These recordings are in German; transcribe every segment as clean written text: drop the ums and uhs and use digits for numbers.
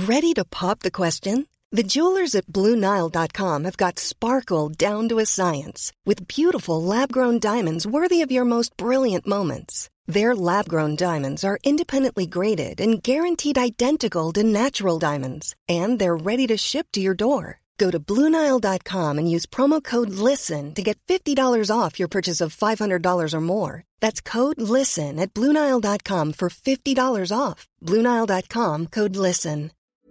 Ready to pop the question? The jewelers at BlueNile.com have got sparkle down to a science with beautiful lab-grown diamonds worthy of your most brilliant moments. Their lab-grown diamonds are independently graded and guaranteed identical to natural diamonds, and they're ready to ship to your door. Go to BlueNile.com and use promo code LISTEN to get $50 off your purchase of $500 or more. That's code LISTEN at BlueNile.com for $50 off. BlueNile.com, code LISTEN.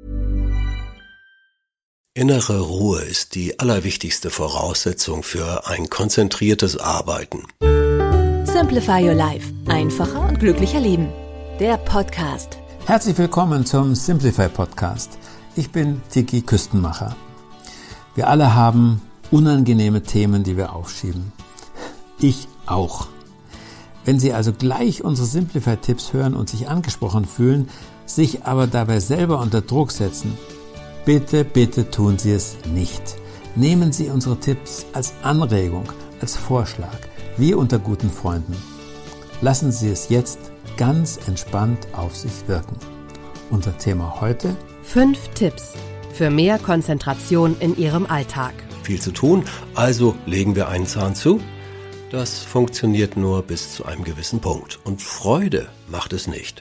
Innere Ruhe ist die allerwichtigste Voraussetzung für ein konzentriertes Arbeiten. Simplify Your Life. Einfacher und glücklicher leben. Der Podcast. Herzlich willkommen zum Simplify Podcast. Ich bin Tiki Küstenmacher. Wir alle haben unangenehme Themen, die wir aufschieben. Ich auch. Wenn Sie also gleich unsere Simplify-Tipps hören und sich angesprochen fühlen, sich aber dabei selber unter Druck setzen, bitte, bitte tun Sie es nicht. Nehmen Sie unsere Tipps als Anregung, als Vorschlag, wie unter guten Freunden. Lassen Sie es jetzt ganz entspannt auf sich wirken. Unser Thema heute: 5 Tipps für mehr Konzentration in Ihrem Alltag. Viel zu tun, also legen wir einen Zahn zu? Das funktioniert nur bis zu einem gewissen Punkt. Und Freude macht es nicht.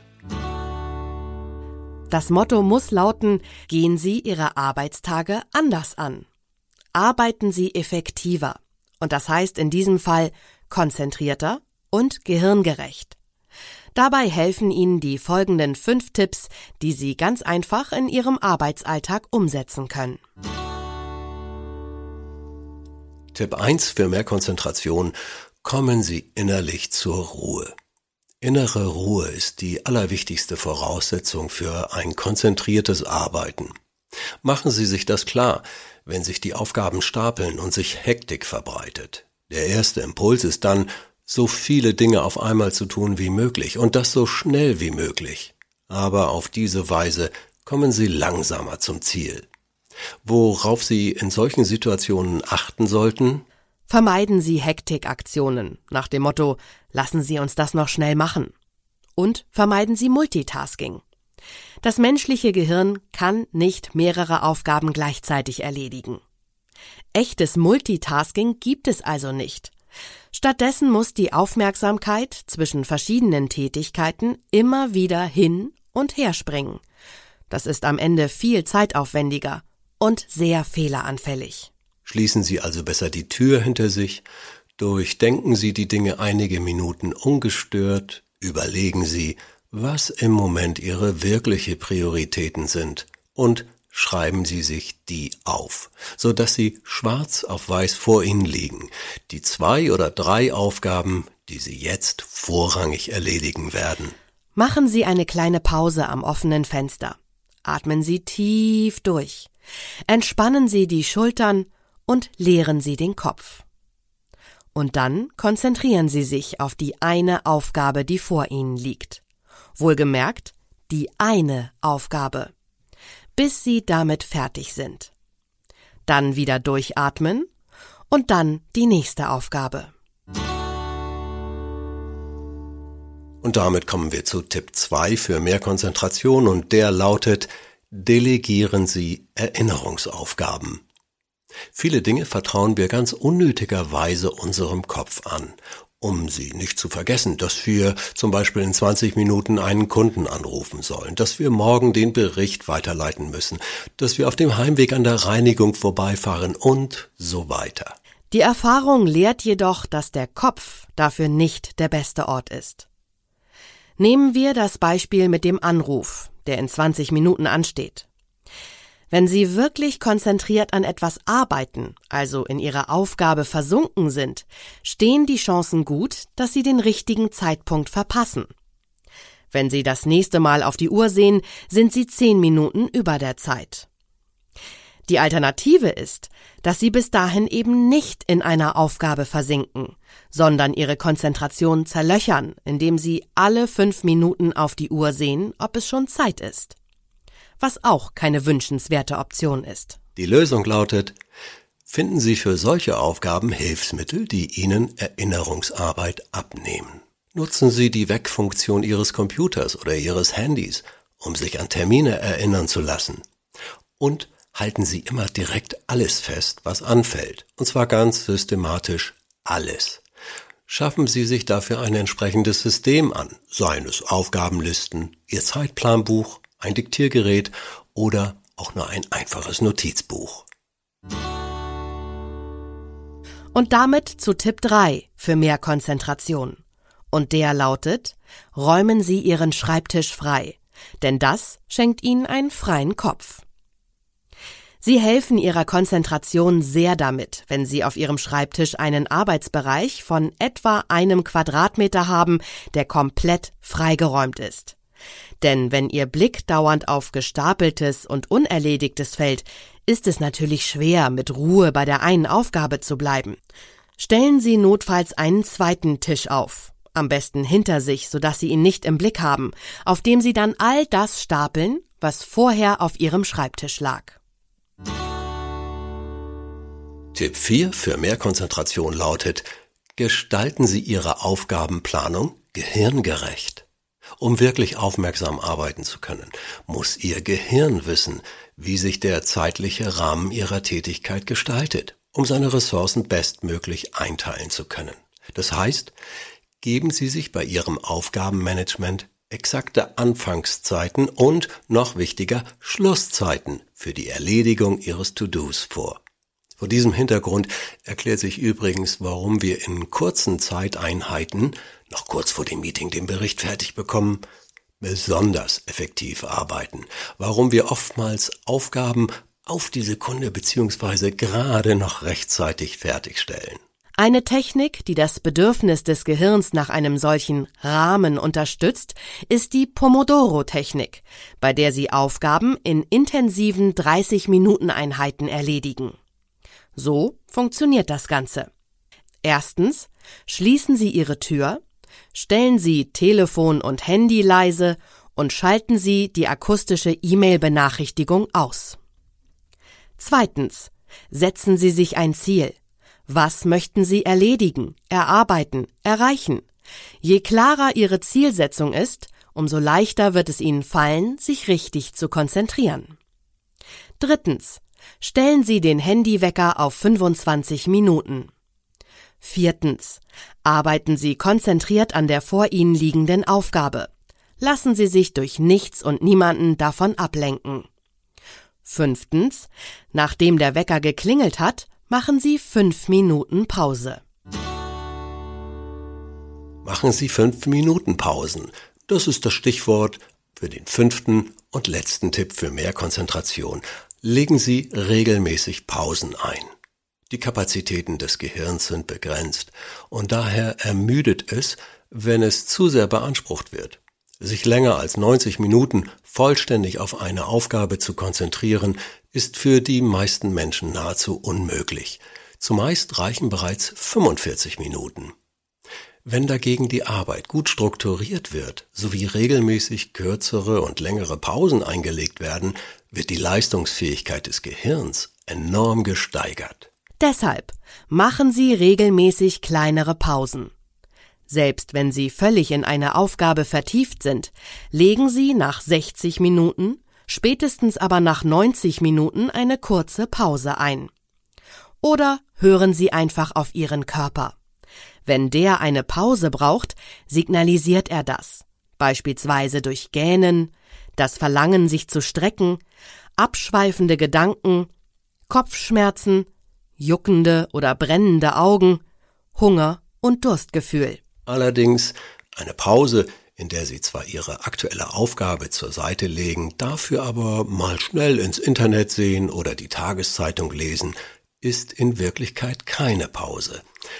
Das Motto muss lauten: Gehen Sie Ihre Arbeitstage anders an. Arbeiten Sie effektiver. Und das heißt in diesem Fall konzentrierter und gehirngerecht. Dabei helfen Ihnen die folgenden 5 Tipps, die Sie ganz einfach in Ihrem Arbeitsalltag umsetzen können. Tipp 1 für mehr Konzentration: Kommen Sie innerlich zur Ruhe. Innere Ruhe ist die allerwichtigste Voraussetzung für ein konzentriertes Arbeiten. Machen Sie sich das klar, wenn sich die Aufgaben stapeln und sich Hektik verbreitet. Der erste Impuls ist dann, so viele Dinge auf einmal zu tun wie möglich und das so schnell wie möglich. Aber auf diese Weise kommen Sie langsamer zum Ziel. Worauf Sie in solchen Situationen achten sollten? Vermeiden Sie Hektikaktionen nach dem Motto: Lassen Sie uns das noch schnell machen. Und vermeiden Sie Multitasking. Das menschliche Gehirn kann nicht mehrere Aufgaben gleichzeitig erledigen. Echtes Multitasking gibt es also nicht. Stattdessen muss die Aufmerksamkeit zwischen verschiedenen Tätigkeiten immer wieder hin und her springen. Das ist am Ende viel zeitaufwendiger und sehr fehleranfällig. Schließen Sie also besser die Tür hinter sich, durchdenken Sie die Dinge einige Minuten ungestört, überlegen Sie, was im Moment Ihre wirkliche Prioritäten sind und schreiben Sie sich die auf, sodass sie schwarz auf weiß vor Ihnen liegen, die 2 oder 3 Aufgaben, die Sie jetzt vorrangig erledigen werden. Machen Sie eine kleine Pause am offenen Fenster. Atmen Sie tief durch. Entspannen Sie die Schultern und leeren Sie den Kopf. Und dann konzentrieren Sie sich auf die eine Aufgabe, die vor Ihnen liegt. Wohlgemerkt, die eine Aufgabe, bis Sie damit fertig sind. Dann wieder durchatmen und dann die nächste Aufgabe. Und damit kommen wir zu Tipp 2 für mehr Konzentration und der lautet: Delegieren Sie Erinnerungsaufgaben. Viele Dinge vertrauen wir ganz unnötigerweise unserem Kopf an, um sie nicht zu vergessen, dass wir zum Beispiel in 20 Minuten einen Kunden anrufen sollen, dass wir morgen den Bericht weiterleiten müssen, dass wir auf dem Heimweg an der Reinigung vorbeifahren und so weiter. Die Erfahrung lehrt jedoch, dass der Kopf dafür nicht der beste Ort ist. Nehmen wir das Beispiel mit dem Anruf, der in 20 Minuten ansteht. Wenn Sie wirklich konzentriert an etwas arbeiten, also in Ihrer Aufgabe versunken sind, stehen die Chancen gut, dass Sie den richtigen Zeitpunkt verpassen. Wenn Sie das nächste Mal auf die Uhr sehen, sind Sie 10 Minuten über der Zeit. Die Alternative ist, dass Sie bis dahin eben nicht in einer Aufgabe versinken, sondern Ihre Konzentration zerlöchern, indem Sie alle 5 Minuten auf die Uhr sehen, ob es schon Zeit ist. Was auch keine wünschenswerte Option ist. Die Lösung lautet: Finden Sie für solche Aufgaben Hilfsmittel, die Ihnen Erinnerungsarbeit abnehmen. Nutzen Sie die Wegfunktion Ihres Computers oder Ihres Handys um sich an Termine erinnern zu lassen. Und halten Sie immer direkt alles fest, was anfällt. Und zwar ganz systematisch alles. Schaffen Sie sich dafür ein entsprechendes System an, seien es Aufgabenlisten, Ihr Zeitplanbuch, ein Diktiergerät oder auch nur ein einfaches Notizbuch. Und damit zu Tipp 3 für mehr Konzentration. Und der lautet: Räumen Sie Ihren Schreibtisch frei, denn das schenkt Ihnen einen freien Kopf. Sie helfen Ihrer Konzentration sehr damit, wenn Sie auf Ihrem Schreibtisch einen Arbeitsbereich von etwa 1 Quadratmeter haben, der komplett freigeräumt ist. Denn wenn Ihr Blick dauernd auf Gestapeltes und Unerledigtes fällt, ist es natürlich schwer, mit Ruhe bei der einen Aufgabe zu bleiben. Stellen Sie notfalls einen zweiten Tisch auf, am besten hinter sich, sodass Sie ihn nicht im Blick haben, auf dem Sie dann all das stapeln, was vorher auf Ihrem Schreibtisch lag. Tipp 4 für mehr Konzentration lautet: Gestalten Sie Ihre Aufgabenplanung gehirngerecht. Um wirklich aufmerksam arbeiten zu können, muss Ihr Gehirn wissen, wie sich der zeitliche Rahmen Ihrer Tätigkeit gestaltet, um seine Ressourcen bestmöglich einteilen zu können. Das heißt, geben Sie sich bei Ihrem Aufgabenmanagement exakte Anfangszeiten und, noch wichtiger, Schlusszeiten für die Erledigung Ihres To-Dos vor. Vor diesem Hintergrund erklärt sich übrigens, warum wir in kurzen Zeiteinheiten, noch kurz vor dem Meeting den Bericht fertig bekommen, besonders effektiv arbeiten, warum wir oftmals Aufgaben auf die Sekunde bzw. gerade noch rechtzeitig fertigstellen. Eine Technik, die das Bedürfnis des Gehirns nach einem solchen Rahmen unterstützt, ist die Pomodoro-Technik, bei der Sie Aufgaben in intensiven 30-Minuten-Einheiten erledigen. So funktioniert das Ganze. Erstens, schließen Sie Ihre Tür, stellen Sie Telefon und Handy leise und schalten Sie die akustische E-Mail-Benachrichtigung aus. Zweitens, setzen Sie sich ein Ziel. Was möchten Sie erledigen, erarbeiten, erreichen? Je klarer Ihre Zielsetzung ist, umso leichter wird es Ihnen fallen, sich richtig zu konzentrieren. Drittens, stellen Sie den Handywecker auf 25 Minuten. Viertens, arbeiten Sie konzentriert an der vor Ihnen liegenden Aufgabe. Lassen Sie sich durch nichts und niemanden davon ablenken. Fünftens, nachdem der Wecker geklingelt hat, machen Sie 5 Minuten Pause. Machen Sie 5 Minuten Pausen. Das ist das Stichwort für den 5. und letzten Tipp für mehr Konzentration. Legen Sie regelmäßig Pausen ein. Die Kapazitäten des Gehirns sind begrenzt und daher ermüdet es, wenn es zu sehr beansprucht wird. Sich länger als 90 Minuten vollständig auf eine Aufgabe zu konzentrieren, ist für die meisten Menschen nahezu unmöglich. Zumeist reichen bereits 45 Minuten. Wenn dagegen die Arbeit gut strukturiert wird, sowie regelmäßig kürzere und längere Pausen eingelegt werden, wird die Leistungsfähigkeit des Gehirns enorm gesteigert. Deshalb machen Sie regelmäßig kleinere Pausen. Selbst wenn Sie völlig in eine Aufgabe vertieft sind, legen Sie nach 60 Minuten, spätestens aber nach 90 Minuten eine kurze Pause ein. Oder hören Sie einfach auf Ihren Körper. Wenn der eine Pause braucht, signalisiert er das, beispielsweise durch Gähnen, das Verlangen, sich zu strecken, abschweifende Gedanken, Kopfschmerzen, juckende oder brennende Augen, Hunger und Durstgefühl. Allerdings eine Pause, in der Sie zwar Ihre aktuelle Aufgabe zur Seite legen, dafür aber mal schnell ins Internet sehen oder die Tageszeitung lesen, ist in Wirklichkeit keine Pause.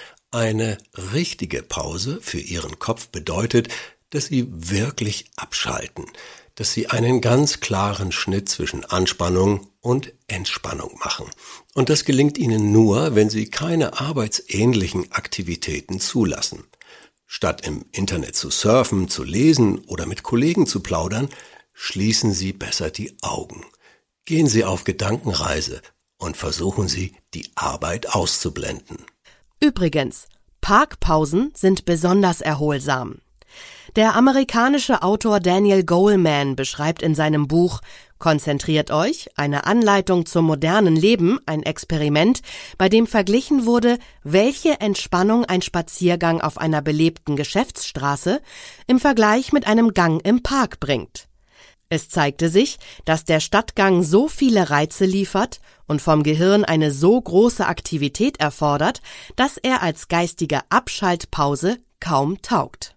Eine richtige Pause für Ihren Kopf bedeutet, dass Sie wirklich abschalten, dass Sie einen ganz klaren Schnitt zwischen Anspannung und Entspannung machen. Und das gelingt Ihnen nur, wenn Sie keine arbeitsähnlichen Aktivitäten zulassen. Statt im Internet zu surfen, zu lesen oder mit Kollegen zu plaudern, schließen Sie besser die Augen. Gehen Sie auf Gedankenreise und versuchen Sie, die Arbeit auszublenden. Übrigens, Parkpausen sind besonders erholsam. Der amerikanische Autor Daniel Goleman beschreibt in seinem Buch »Konzentriert euch, eine Anleitung zum modernen Leben«, ein Experiment, bei dem verglichen wurde, welche Entspannung ein Spaziergang auf einer belebten Geschäftsstraße im Vergleich mit einem Gang im Park bringt. Es zeigte sich, dass der Stadtgang so viele Reize liefert und vom Gehirn eine so große Aktivität erfordert, dass er als geistige Abschaltpause kaum taugt.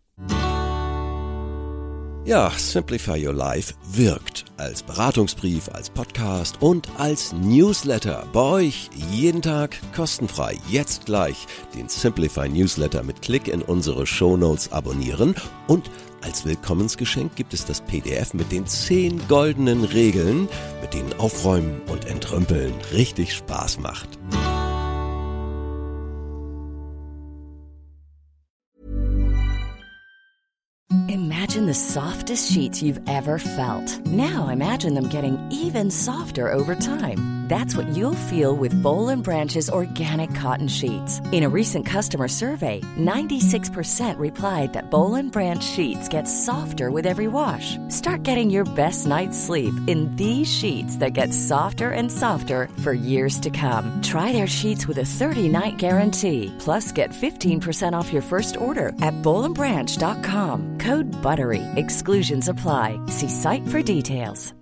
Ja, Simplify Your Life wirkt als Beratungsbrief, als Podcast und als Newsletter. Bei euch jeden Tag kostenfrei. Jetzt gleich den Simplify Newsletter mit Klick in unsere Shownotes abonnieren. Und als Willkommensgeschenk gibt es das PDF mit den 10 goldenen Regeln, mit denen Aufräumen und Entrümpeln richtig Spaß macht. Imagine the softest sheets you've ever felt. Now imagine them getting even softer over time. That's what you'll feel with Boll & Branch's organic cotton sheets. In a recent customer survey, 96% replied that Boll & Branch sheets get softer with every wash. Start getting your best night's sleep in these sheets that get softer and softer for years to come. Try their sheets with a 30-night guarantee. Plus, get 15% off your first order at bollandbranch.com. Code BUTTERY. Exclusions apply. See site for details.